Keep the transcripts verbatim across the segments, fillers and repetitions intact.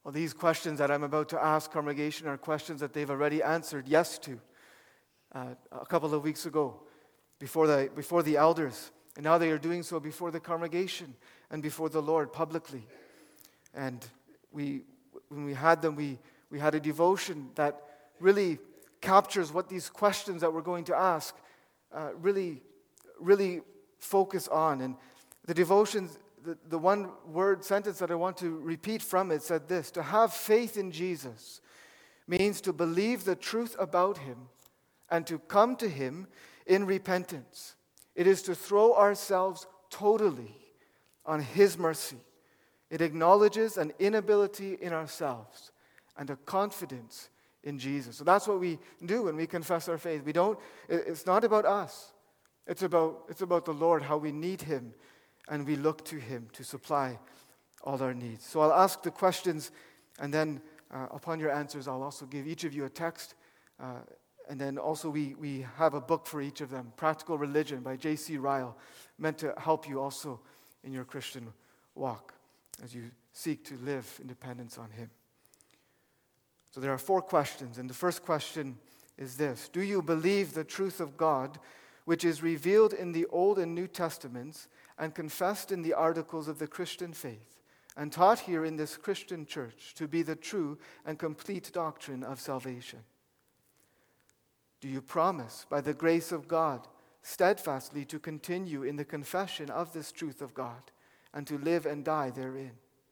Well, these questions that I'm about to ask, congregation, are questions that they've already answered yes to uh, a couple of weeks ago before the, before the elders. And now they are doing so before the congregation and before the Lord publicly. And we, when we had them, we, we had a devotion that really captures what these questions that we're going to ask uh, really, really focus on. And the devotions, the, the one word sentence that I want to repeat from it said this: to have faith in Jesus means to believe the truth about him and to come to him in repentance. It is to throw ourselves totally on his mercy. It acknowledges an inability in ourselves and a confidence in Jesus. So that's what we do when we confess our faith. We don't, it's not about us. It's about, it's about the Lord, how we need him, and we look to him to supply all our needs. So I'll ask the questions, and then uh, upon your answers, I'll also give each of you a text. Uh, and then also we, we have a book for each of them, Practical Religion by J C Ryle, meant to help you also in your Christian walk as you seek to live in dependence on him. So there are four questions, and the first question is this: do you believe the truth of God, which is revealed in the Old and New Testaments and confessed in the articles of the Christian faith, and taught here in this Christian church to be the true and complete doctrine of salvation? Do you promise, by the grace of God, steadfastly to continue in the confession of this truth of God and to live and die therein?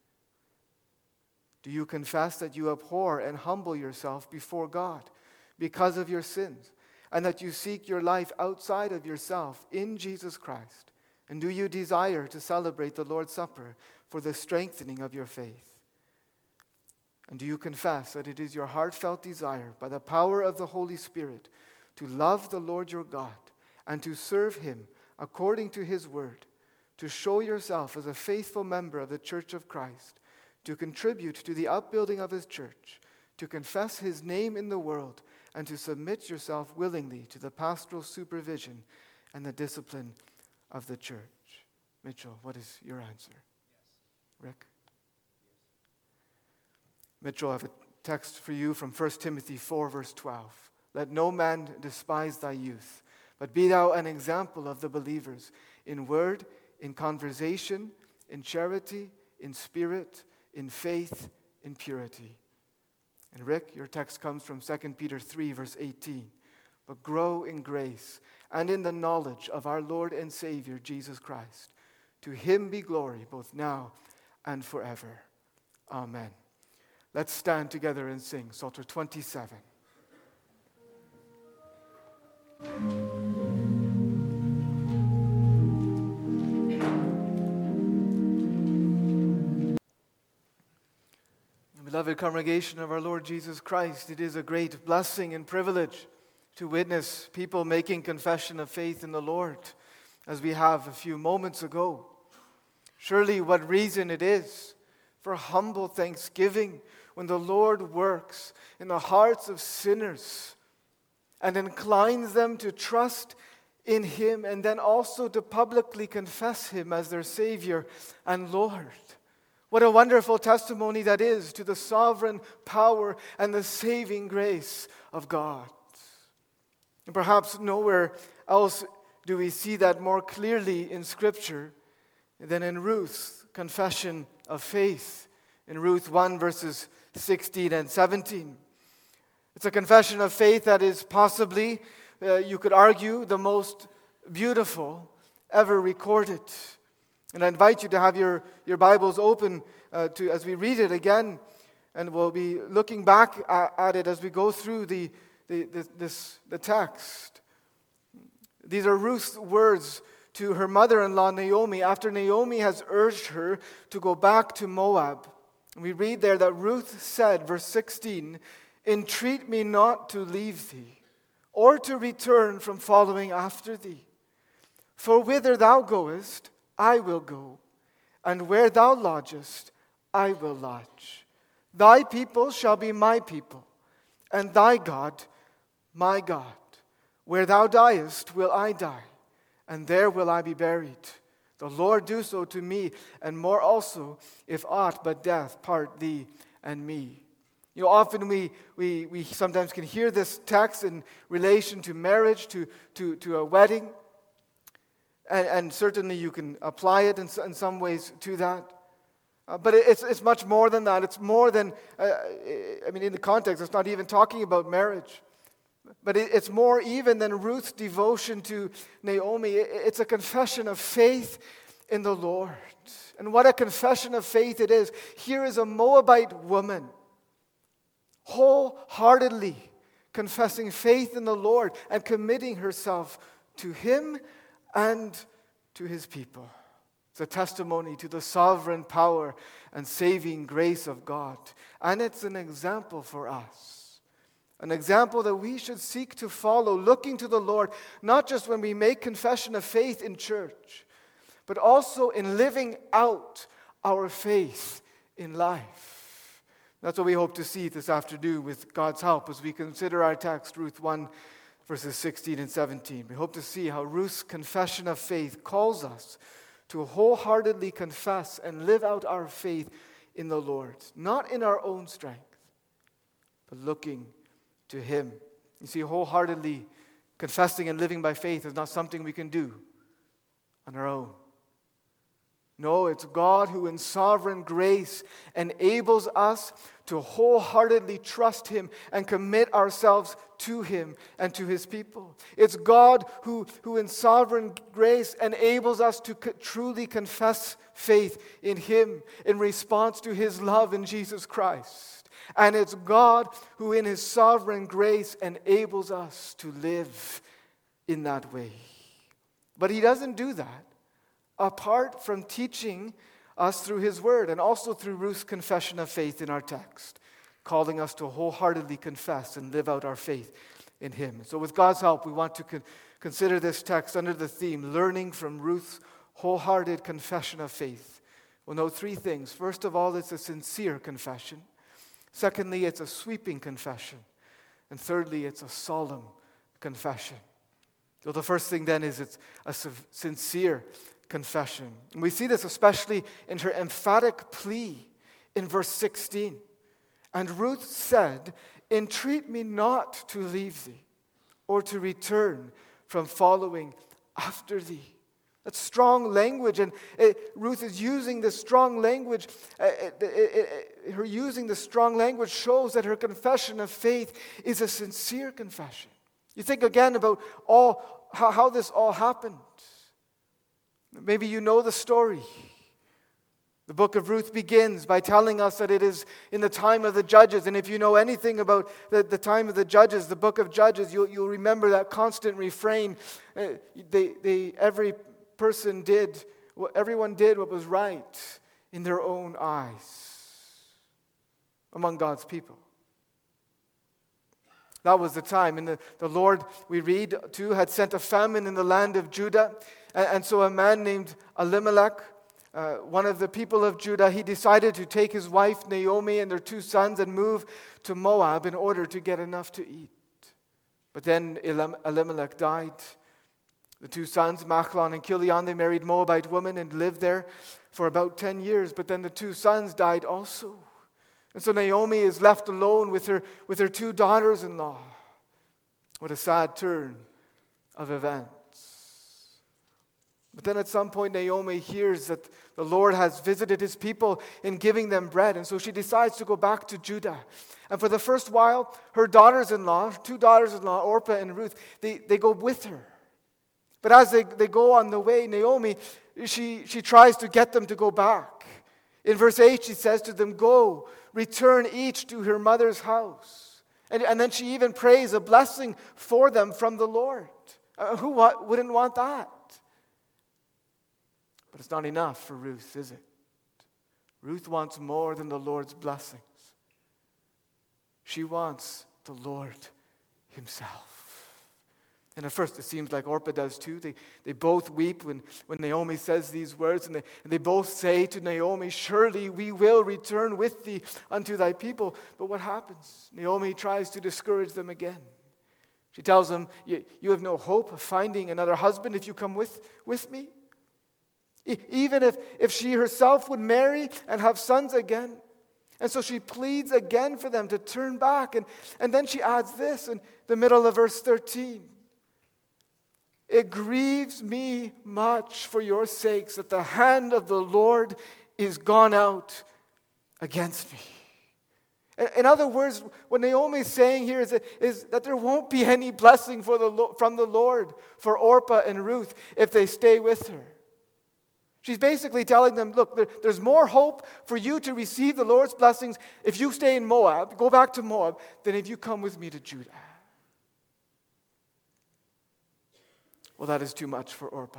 Do you confess that you abhor and humble yourself before God because of your sins, and that you seek your life outside of yourself in Jesus Christ? And do you desire to celebrate the Lord's Supper for the strengthening of your faith? And do you confess that it is your heartfelt desire, by the power of the Holy Spirit, to love the Lord your God and to serve him according to his word, to show yourself as a faithful member of the Church of Christ, to contribute to the upbuilding of his church, to confess his name in the world, and to submit yourself willingly to the pastoral supervision and the discipline of the church? Mitchell, what is your answer? Yes. Rick? Mitchell, I have a text for you from First Timothy four, verse twelve. Let no man despise thy youth, but be thou an example of the believers in word, in conversation, in charity, in spirit, in faith, in purity. And Rick, your text comes from Second Peter three, verse eighteen. But grow in grace and in the knowledge of our Lord and Savior, Jesus Christ. To him be glory both now and forever. Amen. Let's stand together and sing Psalter twenty-seven. Beloved congregation of our Lord Jesus Christ, it is a great blessing and privilege to witness people making confession of faith in the Lord, as we have a few moments ago. Surely what reason it is for humble thanksgiving when the Lord works in the hearts of sinners and inclines them to trust in him, and then also to publicly confess him as their Savior and Lord. What a wonderful testimony that is to the sovereign power and the saving grace of God. And perhaps nowhere else do we see that more clearly in Scripture than in Ruth's confession of faith, in Ruth one, verses sixteen and seventeen. It's a confession of faith that is possibly, uh, you could argue, the most beautiful ever recorded. And I invite you to have your, your Bibles open uh, to as we read it again, and we'll be looking back at, at it as we go through the, the, the, this, the text. These are Ruth's words to her mother-in-law Naomi after Naomi has urged her to go back to Moab. And we read there that Ruth said, verse sixteen, "Entreat me not to leave thee, or to return from following after thee. For whither thou goest, I will go, and where thou lodgest, I will lodge. Thy people shall be my people, and thy God my God. Where thou diest will I die, and there will I be buried. The Lord do so to me, and more also, if aught but death part thee and me. You know, often we, we, we sometimes can hear this text in relation to marriage, to, to, to a wedding. And, and certainly you can apply it in, in some ways to that. Uh, but it, it's, it's much more than that. It's more than, uh, I mean, in the context, it's not even talking about marriage. But it, it's more even than Ruth's devotion to Naomi. It, it's a confession of faith in the Lord. And what a confession of faith it is. Here is a Moabite woman, wholeheartedly confessing faith in the Lord and committing herself to Him and to His people. It's a testimony to the sovereign power and saving grace of God. And it's an example for us. An example that we should seek to follow, looking to the Lord, not just when we make confession of faith in church, but also in living out our faith in life. That's what we hope to see this afternoon with God's help as we consider our text, Ruth one, verses sixteen and seventeen. We hope to see how Ruth's confession of faith calls us to wholeheartedly confess and live out our faith in the Lord, not in our own strength, but looking to Him. You see, wholeheartedly confessing and living by faith is not something we can do on our own. No, it's God who in sovereign grace enables us to wholeheartedly trust Him and commit ourselves to Him and to His people. It's God who, who in sovereign grace enables us to co- truly confess faith in Him in response to His love in Jesus Christ. And it's God who in His sovereign grace enables us to live in that way. But He doesn't do that apart from teaching us through His Word and also through Ruth's confession of faith in our text, calling us to wholeheartedly confess and live out our faith in Him. So with God's help, we want to con- consider this text under the theme, learning from Ruth's wholehearted confession of faith. We'll know three things. First of all, it's a sincere confession. Secondly, it's a sweeping confession. And thirdly, it's a solemn confession. So the first thing then is it's a sincere confession. And we see this especially in her emphatic plea in verse sixteen. And Ruth said, "Entreat me not to leave thee, or to return from following after thee." That's strong language, and it, Ruth is using this strong language. Uh, it, it, it, her using the strong language shows that her confession of faith is a sincere confession. You think again about all how, how this all happened. Maybe you know the story. The book of Ruth begins by telling us that it is in the time of the judges. And if you know anything about the, the time of the judges, the book of Judges, you'll, you'll remember that constant refrain. Uh, they, they, every person did, everyone did what was right in their own eyes among God's people. That was the time. And the, the Lord, we read, too, had sent a famine in the land of Judah. And, and so a man named Elimelech, uh, one of the people of Judah, he decided to take his wife Naomi and their two sons and move to Moab in order to get enough to eat. But then Elimelech died. The two sons, Machlon and Chilion, they married Moabite women and lived there for about ten years. But then the two sons died also. And so Naomi is left alone with her, with her two daughters-in-law. What a sad turn of events. But then at some point Naomi hears that the Lord has visited His people in giving them bread. And so she decides to go back to Judah. And for the first while, her daughters-in-law, two daughters-in-law, Orpah and Ruth, they, they go with her. But as they, they go on the way, Naomi, she, she tries to get them to go back. In verse eight, she says to them, "Go, return each to her mother's house." And, and then she even prays a blessing for them from the Lord. Uh, who what, wouldn't want that? But it's not enough for Ruth, is it? Ruth wants more than the Lord's blessings. She wants the Lord Himself. And at first it seems like Orpah does too. They, they both weep when, when Naomi says these words. And they, and they both say to Naomi, "Surely we will return with thee unto thy people." But what happens? Naomi tries to discourage them again. She tells them, you, you have no hope of finding another husband if you come with, with me. E- even if, if she herself would marry and have sons again. And so she pleads again for them to turn back. And, and then she adds this in the middle of verse thirteen. It grieves me much for your sakes that the hand of the Lord is gone out against me. In other words, what Naomi is saying here is that, is that there won't be any blessing for the, from the Lord for Orpah and Ruth if they stay with her. She's basically telling them, look, there, there's more hope for you to receive the Lord's blessings if you stay in Moab, go back to Moab, than if you come with me to Judah. Well, that is too much for Orpah.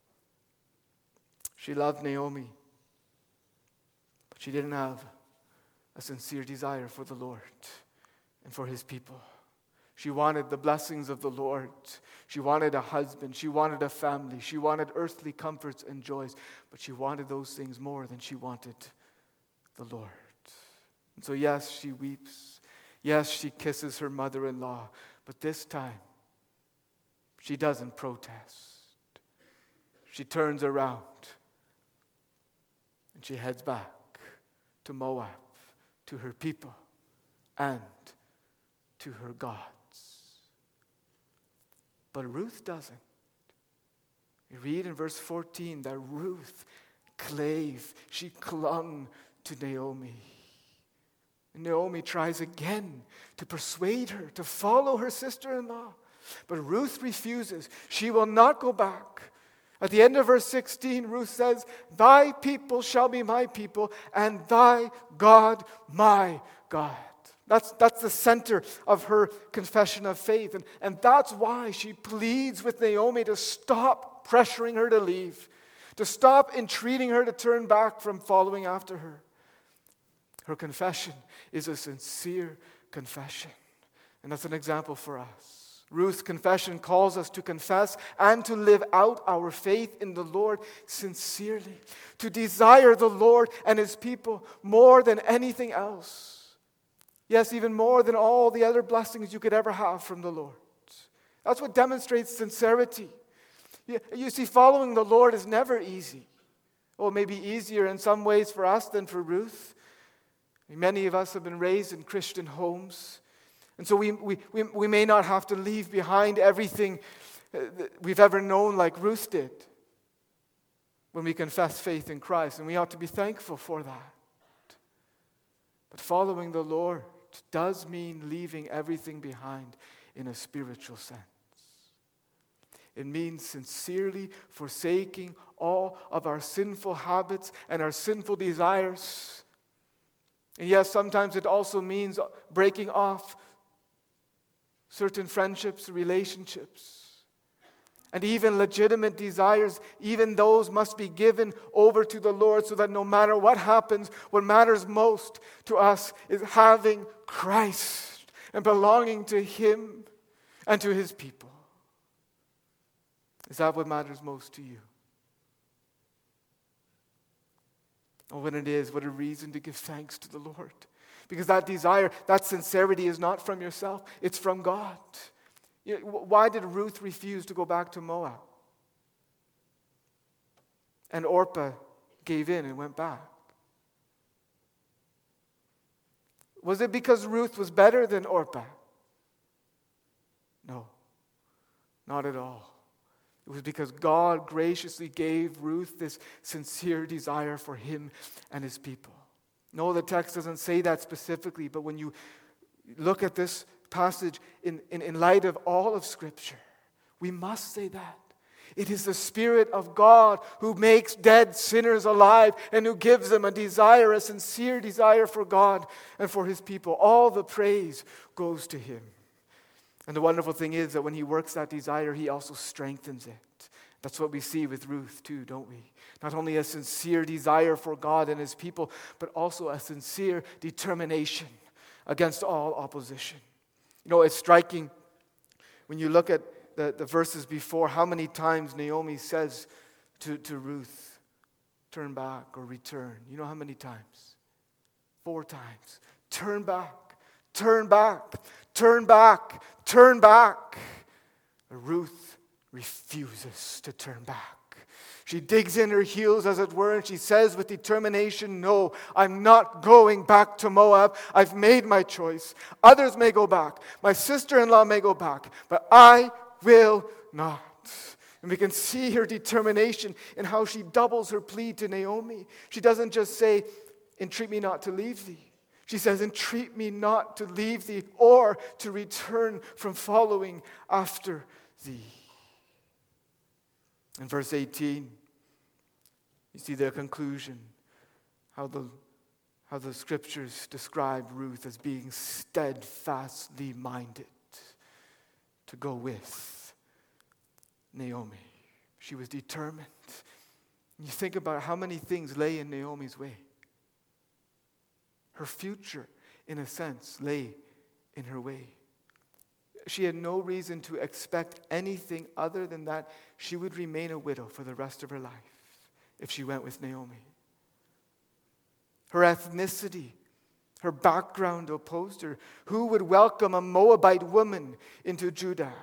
She loved Naomi, but she didn't have a sincere desire for the Lord and for his people. She wanted the blessings of the Lord. She wanted a husband. She wanted a family. She wanted earthly comforts and joys, but she wanted those things more than she wanted the Lord. And so yes, she weeps. Yes, she kisses her mother-in-law, but this time, she doesn't protest. She turns around and she heads back to Moab, to her people, and to her gods. But Ruth doesn't. We read in verse fourteen that Ruth clave, she clung to Naomi. And Naomi tries again to persuade her to follow her sister-in-law. But Ruth refuses. She will not go back. At the end of verse sixteen, Ruth says, thy people shall be my people, and thy God my God. That's, that's the center of her confession of faith. And, and that's why she pleads with Naomi to stop pressuring her to leave, to stop entreating her to turn back from following after her. Her confession is a sincere confession. And that's an example for us. Ruth's confession calls us to confess and to live out our faith in the Lord sincerely, to desire the Lord and his people more than anything else. Yes, even more than all the other blessings you could ever have from the Lord. That's what demonstrates sincerity. You, you see, following the Lord is never easy. Well, it may be easier in some ways for us than for Ruth. Many of us have been raised in Christian homes. And so we, we, we, we may not have to leave behind everything that we've ever known like Ruth did when we confess faith in Christ. And we ought to be thankful for that. But following the Lord does mean leaving everything behind in a spiritual sense. It means sincerely forsaking all of our sinful habits and our sinful desires. And yes, sometimes it also means breaking off certain friendships, relationships, and even legitimate desires. Even those must be given over to the Lord so that no matter what happens, what matters most to us is having Christ and belonging to him and to his people. Is that what matters most to you? And when it is, what a reason to give thanks to the Lord. Because that desire, that sincerity is not from yourself, it's from God. You know, why did Ruth refuse to go back to Moab? And Orpah gave in and went back. Was it because Ruth was better than Orpah? No, not at all. It was because God graciously gave Ruth this sincere desire for him and his people. No, the text doesn't say that specifically, but when you look at this passage in, in, in light of all of Scripture, we must say that. It is the Spirit of God who makes dead sinners alive and who gives them a desire, a sincere desire for God and for his people. All the praise goes to him. And the wonderful thing is that when he works that desire, he also strengthens it. That's what we see with Ruth too, don't we? Not only a sincere desire for God and his people, but also a sincere determination against all opposition. You know, it's striking when you look at the, the verses before, how many times Naomi says to, to Ruth, turn back or return. You know how many times? Four times. Turn back, turn back, turn back, turn back. But Ruth refuses to turn back. She digs in her heels, as it were, and she says with determination, no, I'm not going back to Moab. I've made my choice. Others may go back. My sister-in-law may go back, but I will not. And we can see her determination in how she doubles her plea to Naomi. She doesn't just say, entreat me not to leave thee. She says, entreat me not to leave thee or to return from following after thee. In verse eighteen, you see their conclusion, how the, how the scriptures describe Ruth as being steadfastly minded to go with Naomi. She was determined. You think about how many things lay in Naomi's way. Her future, in a sense, lay in her way. She had no reason to expect anything other than that she would remain a widow for the rest of her life if she went with Naomi. Her ethnicity, her background opposed her. Who would welcome a Moabite woman into Judah?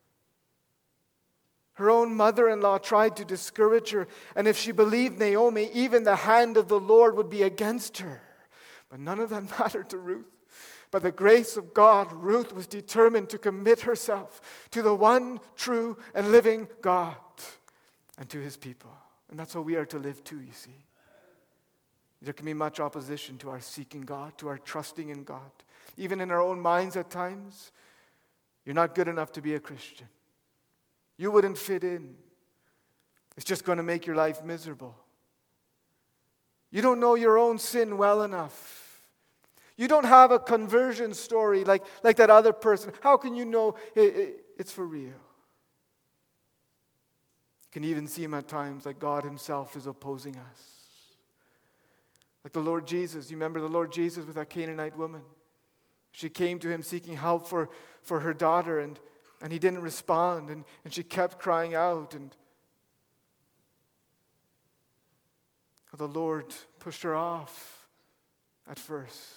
Her own mother-in-law tried to discourage her, and if she believed Naomi, even the hand of the Lord would be against her. But none of that mattered to Ruth. By the grace of God, Ruth was determined to commit herself to the one true and living God and to his people. And that's how we are to live too, you see. There can be much opposition to our seeking God, to our trusting in God. Even in our own minds at times, you're not good enough to be a Christian. You wouldn't fit in. It's just going to make your life miserable. You don't know your own sin well enough. You don't have a conversion story like, like that other person. How can you know it, it, it's for real? You can even seem at times like God himself is opposing us. Like the Lord Jesus. You remember the Lord Jesus with that Canaanite woman? She came to him seeking help for, for her daughter, and, and he didn't respond, and, and she kept crying out, and the Lord pushed her off at first.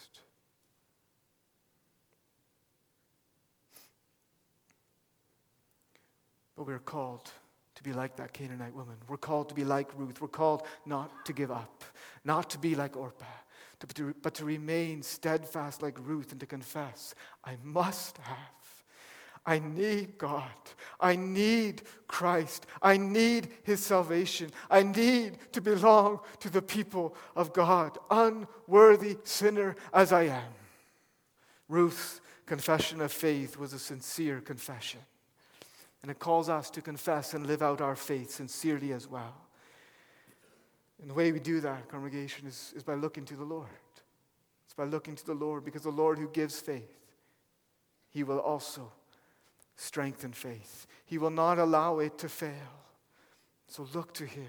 But we're called to be like that Canaanite woman. We're called to be like Ruth. We're called not to give up, not to be like Orpah, to, to, but to remain steadfast like Ruth and to confess, I must have. I need God. I need Christ. I need his salvation. I need to belong to the people of God, unworthy sinner as I am. Ruth's confession of faith was a sincere confession. And it calls us to confess and live out our faith sincerely as well. And the way we do that, congregation, is, is by looking to the Lord. It's by looking to the Lord, because the Lord who gives faith, he will also strengthen faith. He will not allow it to fail. So look to him.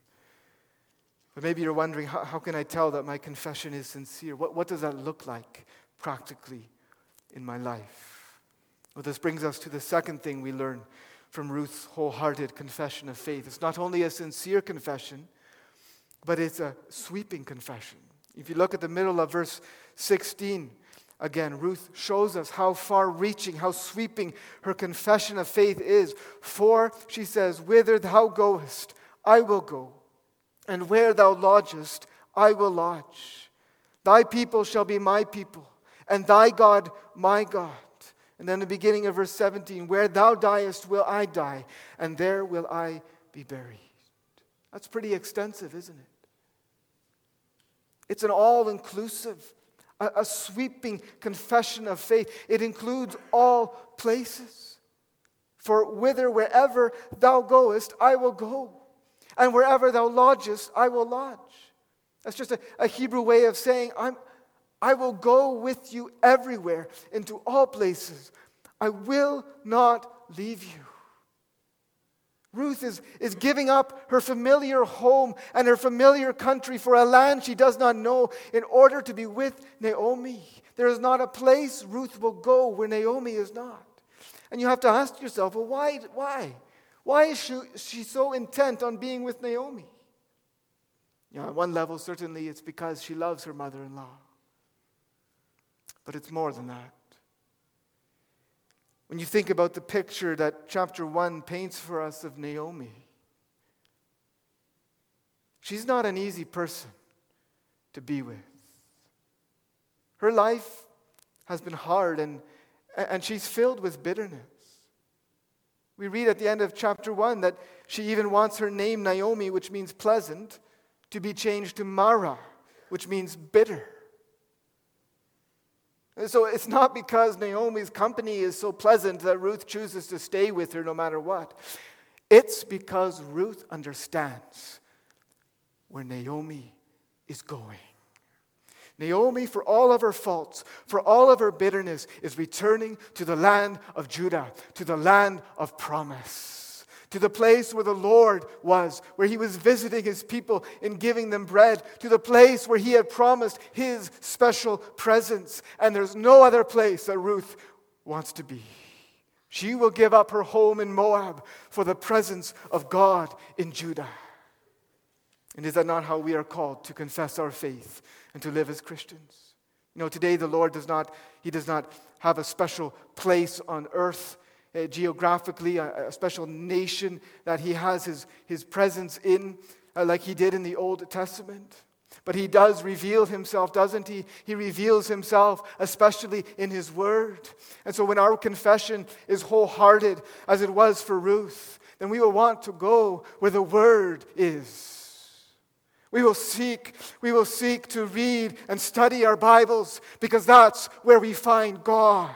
But maybe you're wondering, how, how can I tell that my confession is sincere? What, what does that look like practically in my life? Well, this brings us to the second thing we learn from Ruth's wholehearted confession of faith. It's not only a sincere confession, but it's a sweeping confession. If you look at the middle of verse sixteen, again, Ruth shows us how far-reaching, how sweeping her confession of faith is. For, she says, whither thou goest, I will go, and where thou lodgest, I will lodge. Thy people shall be my people, and thy God my God. And then the beginning of verse seventeen, where thou diest will I die, and there will I be buried. That's pretty extensive, isn't it? It's an all-inclusive, a, a sweeping confession of faith. It includes all places. For whither, wherever thou goest, I will go. And wherever thou lodgest, I will lodge. That's just a, a Hebrew way of saying, I'm I will go with you everywhere, into all places. I will not leave you. Ruth is, is giving up her familiar home and her familiar country for a land she does not know in order to be with Naomi. There is not a place Ruth will go where Naomi is not. And you have to ask yourself, well, why? Why? Why is she, she so intent on being with Naomi? You know, on one level, certainly it's because she loves her mother-in-law. But it's more than that. When you think about the picture that chapter one paints for us of Naomi, She's not an easy person to be with. Her life has been hard, and, and she's filled with bitterness. We read at the end of chapter one that she even wants her name Naomi, which means pleasant, to be changed to Mara, which means bitter. And so it's not because Naomi's company is so pleasant that Ruth chooses to stay with her no matter what. It's because Ruth understands where Naomi is going. Naomi, for all of her faults, for all of her bitterness, is returning to the land of Judah, to the land of promise, to the place where the Lord was, where he was visiting his people and giving them bread, to the place where he had promised his special presence. And there's no other place that Ruth wants to be. She will give up her home in Moab for the presence of God in Judah. And is that not how we are called to confess our faith and to live as Christians? You know, today the Lord does not, he does not have a special place on earth, uh, geographically, a, a special nation that he has his, his presence in, uh, like he did in the Old Testament. But he does reveal himself, doesn't he? He reveals himself, especially in his word. And so when our confession is wholehearted, as it was for Ruth, then we will want to go where the word is. We will seek, we will seek to read and study our Bibles because that's where we find God.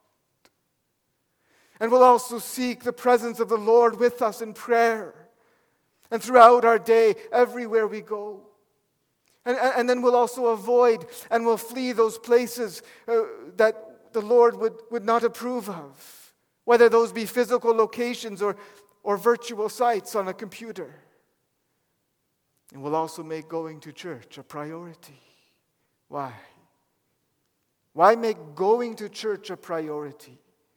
And we'll also seek the presence of the Lord with us in prayer and throughout our day, everywhere we go. And, and then we'll also avoid and we'll flee those places uh, that the Lord would, would not approve of, whether those be physical locations or, or virtual sites on a computer. And we'll also make going to church a priority. Why? Why make going to church a priority?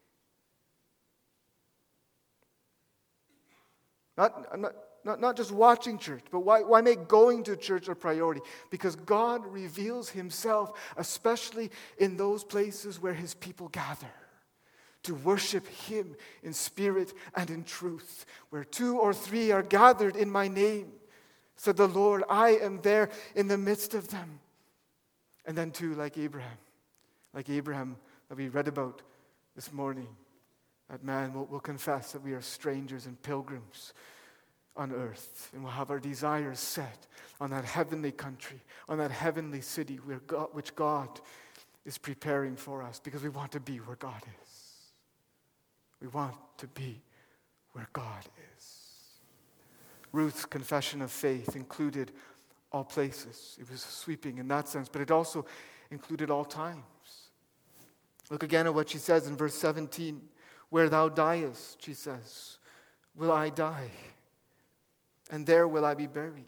Not, not, not, not just watching church, but why, why make going to church a priority? Because God reveals himself, especially in those places where his people gather, to worship him in spirit and in truth. Where two or three are gathered in my name, said the Lord, I am there in the midst of them. And then too, like Abraham, like Abraham that we read about this morning, that man will, will confess that we are strangers and pilgrims on earth, and we'll have our desires set on that heavenly country, on that heavenly city where God, which God is preparing for us, because we want to be where God is. We want to be where God is. Ruth's confession of faith included all places. It was sweeping in that sense, but it also included all times. Look again at what she says in verse seventeen. Where thou diest, she says, will I die, and there will I be buried.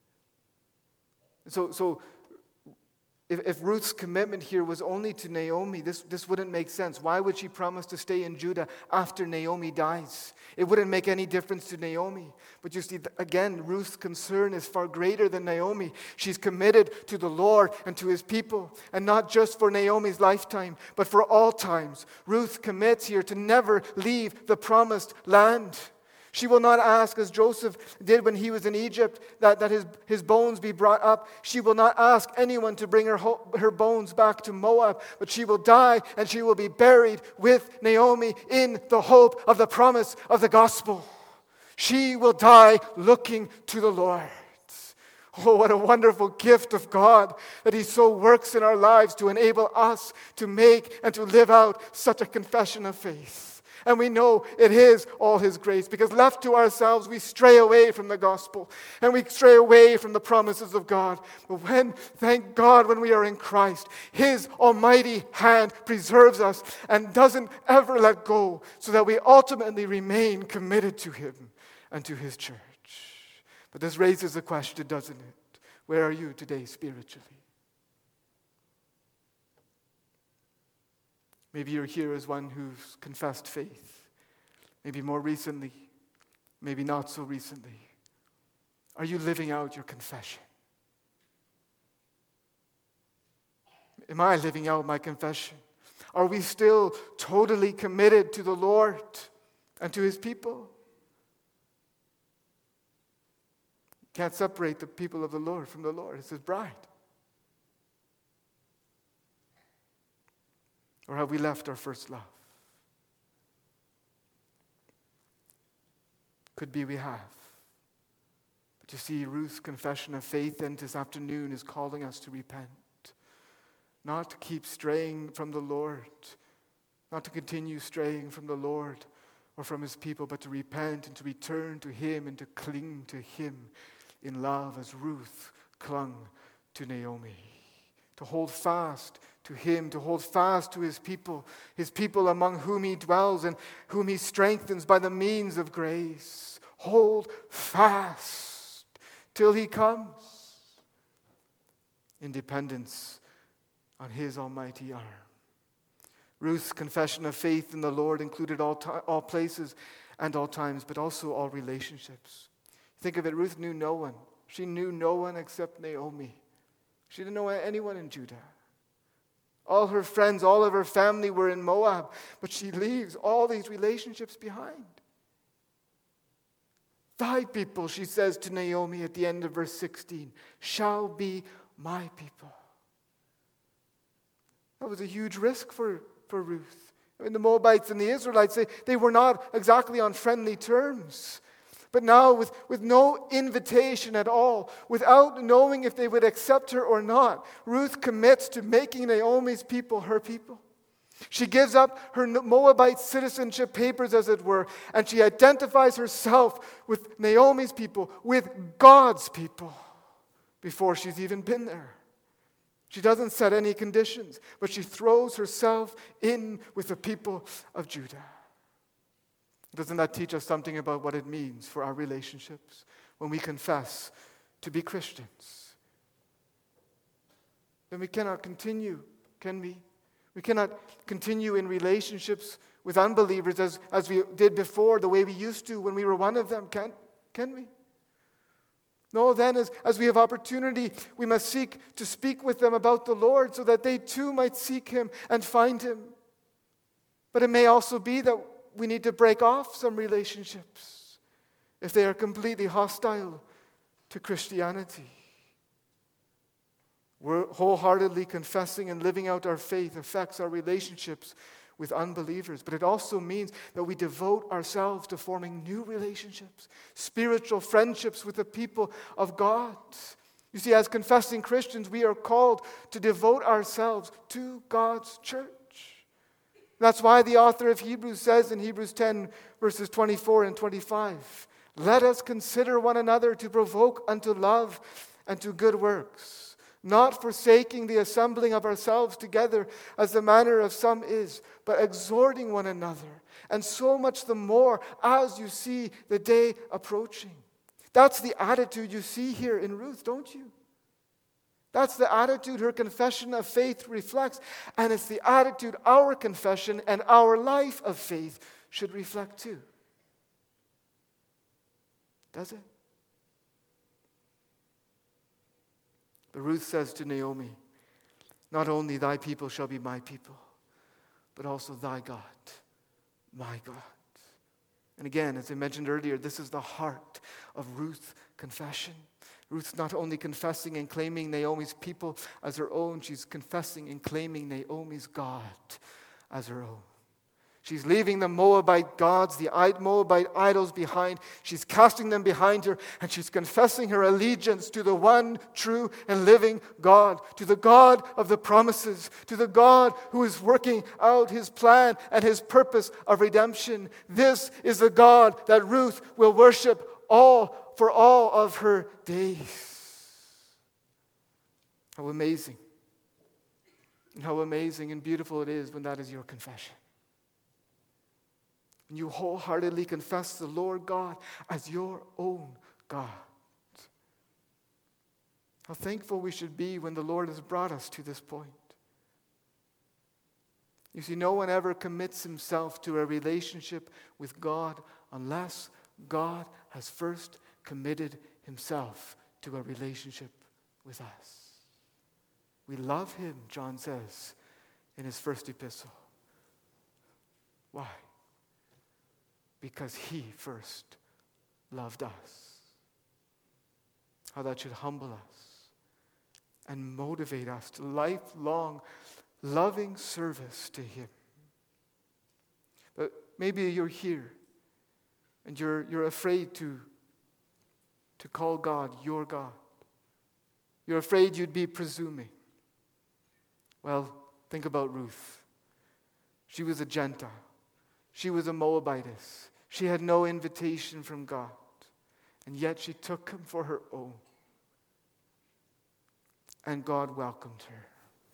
So, so if, if Ruth's commitment here was only to Naomi, this, this wouldn't make sense. Why would she promise to stay in Judah after Naomi dies? It wouldn't make any difference to Naomi. But you see, again, Ruth's concern is far greater than Naomi. She's committed to the Lord and to his people, and not just for Naomi's lifetime, but for all times. Ruth commits here to never leave the promised land. She will not ask, as Joseph did when he was in Egypt, that, that his, his bones be brought up. She will not ask anyone to bring her, ho- her bones back to Moab, but she will die and she will be buried with Naomi in the hope of the promise of the gospel. She will die looking to the Lord. Oh, what a wonderful gift of God that he so works in our lives to enable us to make and to live out such a confession of faith. And we know it is all his grace, because left to ourselves, we stray away from the gospel and we stray away from the promises of God. But when, thank God, when we are in Christ, his almighty hand preserves us and doesn't ever let go, so that we ultimately remain committed to him and to his church. But this raises a question, doesn't it? Where are you today spiritually? Maybe you're here as one who's confessed faith. Maybe more recently, maybe not so recently. Are you living out your confession? Am I living out my confession? Are we still totally committed to the Lord and to his people? Can't separate the people of the Lord from the Lord. It's his bride. Or have we left our first love? Could be we have. But you see, Ruth's confession of faith then this afternoon is calling us to repent. Not to keep straying from the Lord. Not to continue straying from the Lord or from his people, but to repent and to return to him and to cling to him in love as Ruth clung to Naomi. To hold fast to him, to hold fast to his people, his people among whom he dwells and whom he strengthens by the means of grace. Hold fast till he comes in dependence on his almighty arm. Ruth's confession of faith in the Lord included all, ti- all places and all times, but also all relationships. Think of it, Ruth knew no one. She knew no one except Naomi. She didn't know anyone in Judah. All her friends, all of her family were in Moab, but she leaves all these relationships behind. Thy people, she says to Naomi at the end of verse sixteen, shall be my people. That was a huge risk for, for Ruth. I mean, the Moabites and the Israelites, they, they were not exactly on friendly terms. But now, with, with no invitation at all, without knowing if they would accept her or not, Ruth commits to making Naomi's people her people. She gives up her Moabite citizenship papers, as it were, and she identifies herself with Naomi's people, with God's people, before she's even been there. She doesn't set any conditions, but she throws herself in with the people of Judah. Doesn't that teach us something about what it means for our relationships when we confess to be Christians? Then we cannot continue, can we? We cannot continue in relationships with unbelievers as, as we did before, the way we used to when we were one of them, can, can we? No, then as, as we have opportunity, we must seek to speak with them about the Lord so that they too might seek him and find him. But it may also be that we need to break off some relationships if they are completely hostile to Christianity. We're wholeheartedly confessing and living out our faith affects our relationships with unbelievers, but it also means that we devote ourselves to forming new relationships, spiritual friendships with the people of God. You see, as confessing Christians, we are called to devote ourselves to God's church. That's why the author of Hebrews says in Hebrews ten, verses twenty-four and twenty-five, let us consider one another to provoke unto love and to good works, not forsaking the assembling of ourselves together as the manner of some is, but exhorting one another, and so much the more as you see the day approaching. That's the attitude you see here in Ruth, don't you? That's the attitude her confession of faith reflects, and it's the attitude our confession and our life of faith should reflect too. Does it? But Ruth says to Naomi, not only thy people shall be my people, but also thy God, my God. And again, as I mentioned earlier, this is the heart of Ruth's confession. Ruth's not only confessing and claiming Naomi's people as her own, she's confessing and claiming Naomi's God as her own. She's leaving the Moabite gods, the Moabite idols behind. She's casting them behind her, and she's confessing her allegiance to the one true and living God, to the God of the promises, to the God who is working out his plan and his purpose of redemption. This is the God that Ruth will worship all for all of her days. How amazing. And how amazing and beautiful it is when that is your confession. When you wholeheartedly confess the Lord God as your own God. How thankful we should be when the Lord has brought us to this point. You see, no one ever commits himself to a relationship with God unless God has first committed himself to a relationship with us. We love him, John says in his first epistle. Why? Because he first loved us. how that should humble us and motivate us to lifelong, loving service to Him. But maybe you're here and you're, you're afraid to, to call God your God. You're afraid you'd be presuming. Well, think about Ruth. She was a Gentile. She was a Moabitess. She had no invitation from God. And yet she took Him for her own. And God welcomed her.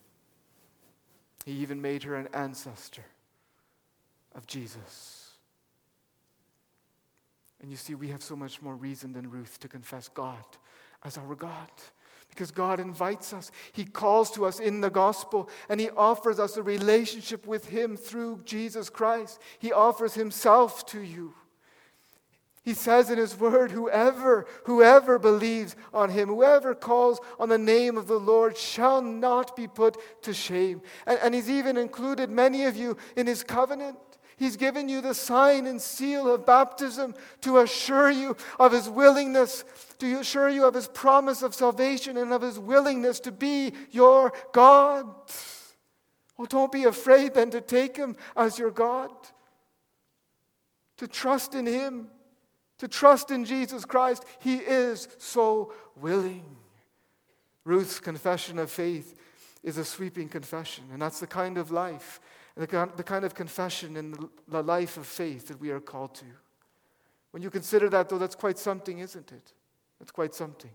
He even made her an ancestor of Jesus. And you see, we have so much more reason than Ruth to confess God as our God. Because God invites us. He calls to us in the gospel, and He offers us a relationship with Him through Jesus Christ. He offers Himself to you. He says in His word, whoever, whoever believes on Him, whoever calls on the name of the Lord shall not be put to shame. And, and He's even included many of you in His covenant. He's given you the sign and seal of baptism to assure you of His willingness, to assure you of His promise of salvation and of His willingness to be your God. Oh, don't be afraid then to take Him as your God, to trust in Him, to trust in Jesus Christ. He is so willing. Ruth's confession of faith is a sweeping confession, and that's the kind of life, the kind of confession in the life of faith that we are called to. When you consider that, though, that's quite something, isn't it? That's quite something.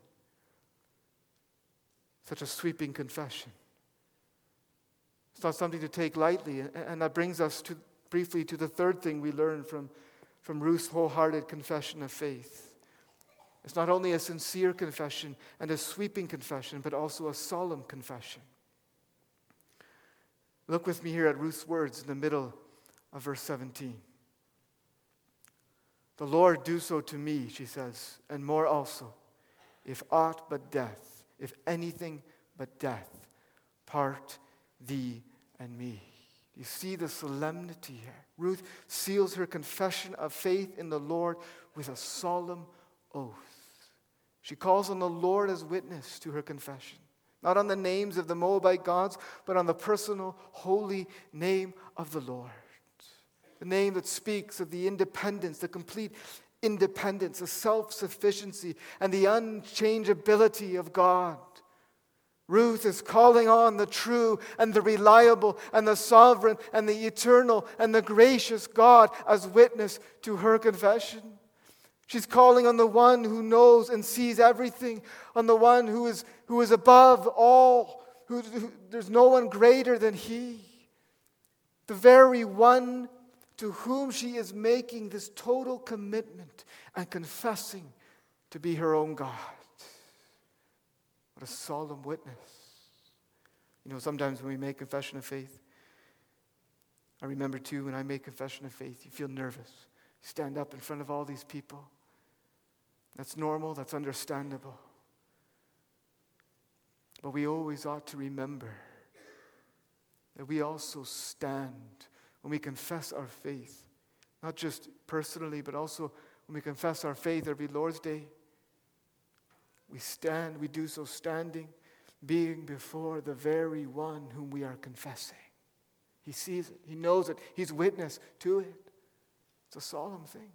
Such a sweeping confession. It's not something to take lightly, and that brings us to briefly to the third thing we learn from, from Ruth's wholehearted confession of faith. It's not only a sincere confession and a sweeping confession, but also a solemn confession. Look with me here at Ruth's words in the middle of verse seventeen. The Lord do so to me, she says, and more also, if aught but death, if anything but death, part thee and me. You see the solemnity here. Ruth seals her confession of faith in the Lord with a solemn oath. She calls on the Lord as witness to her confession. Not on the names of the Moabite gods, but on the personal, holy name of the Lord. The name that speaks of the independence, the complete independence, the self-sufficiency, and the unchangeability of God. Ruth is calling on the true and the reliable and the sovereign and the eternal and the gracious God as witness to her confession. She's calling on the one who knows and sees everything, on the one who is, who is above all, who, who there's no one greater than He. The very one to whom she is making this total commitment and confessing to be her own God. What a solemn witness. You know, sometimes when we make confession of faith, I remember too, when I make confession of faith, you feel nervous. You stand up in front of all these people. That's normal, that's understandable. But we always ought to remember that we also stand when we confess our faith, not just personally, but also when we confess our faith every Lord's Day. We stand, we do so standing, being before the very one whom we are confessing. He sees it, He knows it, He's witness to it. It's a solemn thing.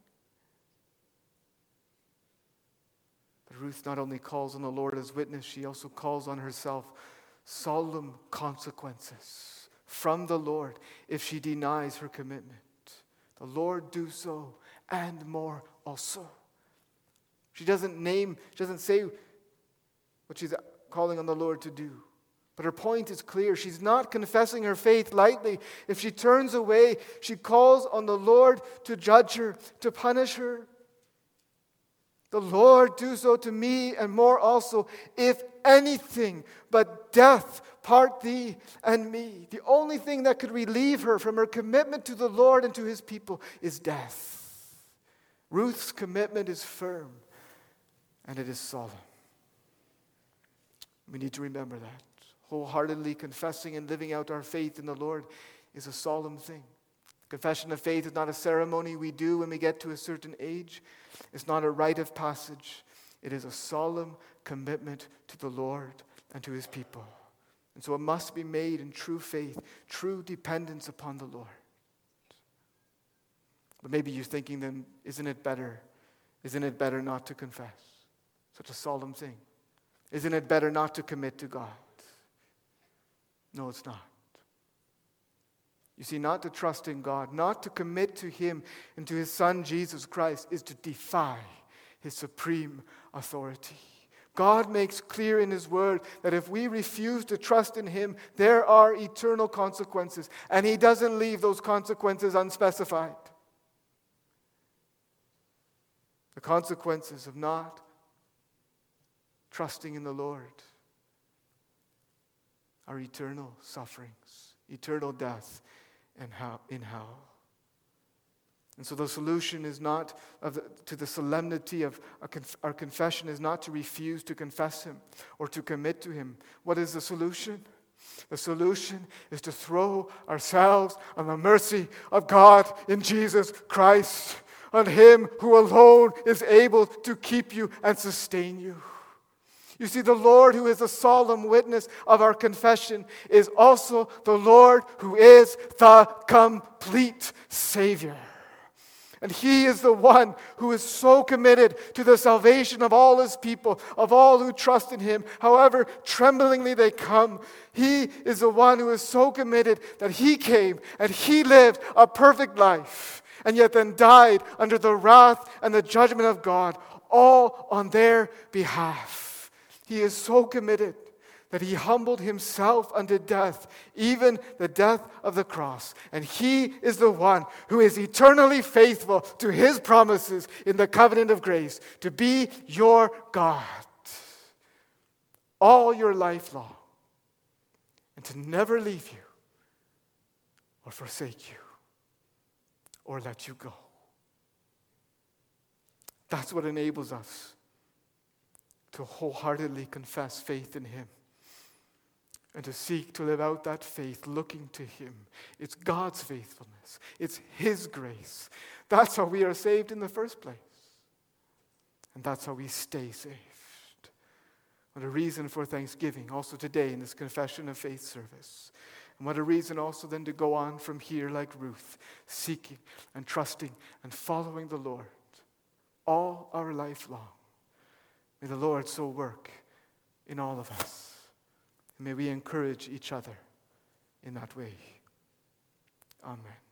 But Ruth not only calls on the Lord as witness, she also calls on herself solemn consequences from the Lord if she denies her commitment. The Lord do so and more also. She doesn't name, she doesn't say what she's calling on the Lord to do. But her point is clear. She's not confessing her faith lightly. If she turns away, she calls on the Lord to judge her, to punish her. The Lord do so to me and more also, if anything but death part thee and me. The only thing that could relieve her from her commitment to the Lord and to His people is death. Ruth's commitment is firm and it is solemn. We need to remember that. Wholeheartedly confessing and living out our faith in the Lord is a solemn thing. Confession of faith is not a ceremony we do when we get to a certain age. It's not a rite of passage. It is a solemn commitment to the Lord and to his people. And so it must be made in true faith, true dependence upon the Lord. But maybe you're thinking then, isn't it better? Isn't it better not to confess? Such a solemn thing. Isn't it better not to commit to God? No, it's not. You see, not to trust in God, not to commit to him and to his Son, Jesus Christ, is to defy his supreme authority. God makes clear in his word that if we refuse to trust in him, there are eternal consequences. And he doesn't leave those consequences unspecified. The consequences of not trusting in the Lord are eternal sufferings, eternal death and hell, in hell. And so the solution is not of the, to the solemnity of our confession is not to refuse to confess him or to commit to him. What is the solution? The solution is to throw ourselves on the mercy of God in Jesus Christ, on him who alone is able to keep you and sustain you. You see, the Lord who is a solemn witness of our confession is also the Lord who is the complete Savior. And he is the one who is so committed to the salvation of all his people, of all who trust in him, however tremblingly they come. He is the one who is so committed that he came and he lived a perfect life, and yet then died under the wrath and the judgment of God, all on their behalf. He is so committed that he humbled himself unto death, even the death of the cross. And he is the one who is eternally faithful to his promises in the covenant of grace, to be your God all your life long, and to never leave you or forsake you or let you go. That's what enables us to wholeheartedly confess faith in him and to seek to live out that faith looking to him. It's God's faithfulness. It's his grace. That's how we are saved in the first place. And that's how we stay saved. What a reason for thanksgiving also today in this confession of faith service. And what a reason also then to go on from here like Ruth, seeking and trusting and following the Lord all our life long. May the Lord so work in all of us. And may we encourage each other in that way. Amen.